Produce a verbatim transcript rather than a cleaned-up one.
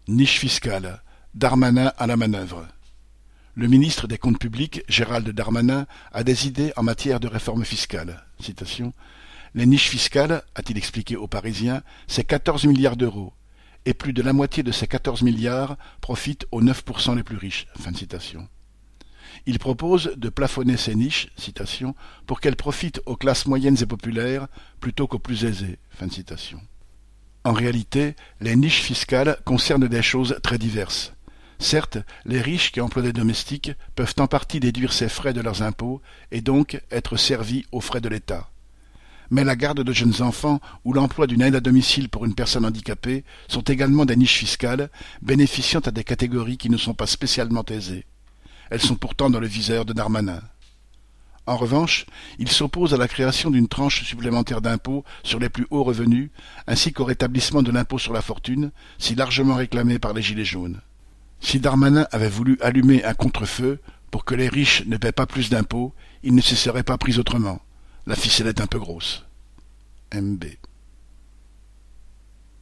Niche fiscale. Darmanin à la manœuvre. Le ministre des Comptes publics, Gérald Darmanin, a des idées en matière de réforme fiscale. Citation. Les niches fiscales, a-t-il expliqué aux Parisiens, c'est quatorze milliards d'euros, et plus de la moitié de ces quatorze milliards profitent aux neuf pour cent les plus riches. Fin de citation. Il propose de plafonner ces niches, citation, pour qu'elles profitent aux classes moyennes et populaires plutôt qu'aux plus aisées. Fin de citation. En réalité, les niches fiscales concernent des choses très diverses. Certes, les riches qui emploient des domestiques peuvent en partie déduire ces frais de leurs impôts et donc être servis aux frais de l'État. Mais la garde de jeunes enfants ou l'emploi d'une aide à domicile pour une personne handicapée sont également des niches fiscales bénéficiant à des catégories qui ne sont pas spécialement aisées. Elles sont pourtant dans le viseur de Darmanin. En revanche, il s'oppose à la création d'une tranche supplémentaire d'impôt sur les plus hauts revenus, ainsi qu'au rétablissement de l'impôt sur la fortune, si largement réclamé par les Gilets jaunes. Si Darmanin avait voulu allumer un contre-feu pour que les riches ne paient pas plus d'impôts, il ne s'y serait pas pris autrement. La ficelle est un peu grosse. M B